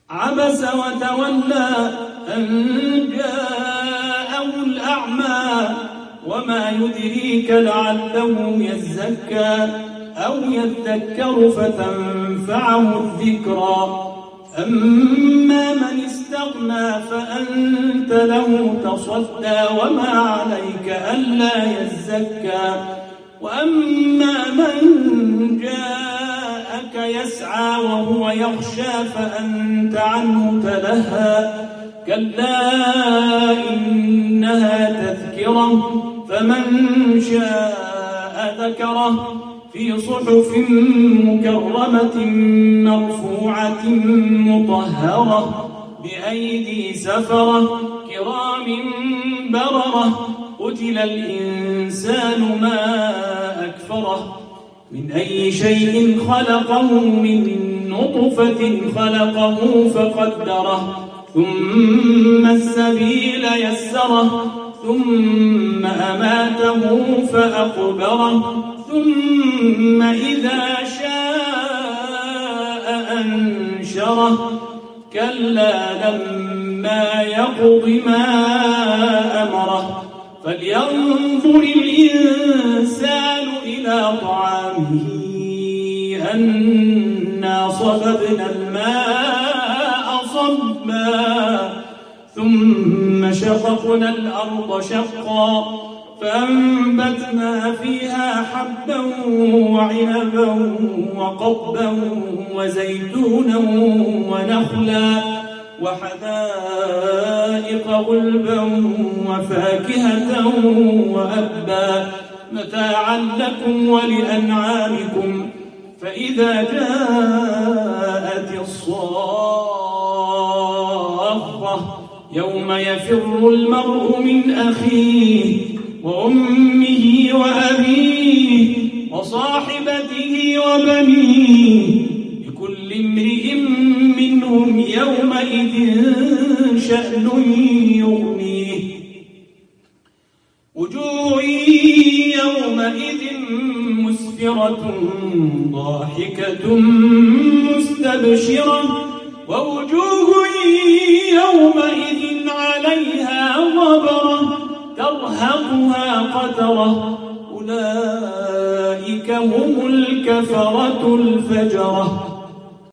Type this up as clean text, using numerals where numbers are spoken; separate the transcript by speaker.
Speaker 1: عبس وتولى أن جاءه الأعمى وما يدريك لعله يزكى أو يذكر فتنفعه الذكرى أما من استغنى فأنت له تصدى وما عليك ألا يزكى وأما من جاءك يسعى وهو يخشى فأنت عنه تلهى كلا إنها تذكرة فمن شاء ذكره في صحف مكرمة مرفوعة مطهرة بأيدي سفرة كرام بررة قتل الإنسان ما أكفره من أي شيء خلقه من نطفة خلقه فقدره ثم السبيل يسره ثم أماته فأقبره ثم إذا شاء أنشره كلا لما يقض ما أمره فلينظر الإنسان إلى طعامه أنا صببنا الماء صبا ثم شققنا الأرض شقا فأنبتنا فيها حبا وعنبا وقضبا وزيتونا ونخلا وحدائق غلبا وفاكهة وأبا متاعا لكم ولأنعامكم فإذا جاءت الصاخة يوم يفر المرء من أخيه وأمه وأبيه وصاحبته وبنيه لكل امرئ منهم يومئذ شأن يغنيه وجوه يومئذ مسفرة ضاحكة مستبشرة ووجوه يومئذ عليها غبرة ترهقها قترة أولئك هم الكفرة الفجرة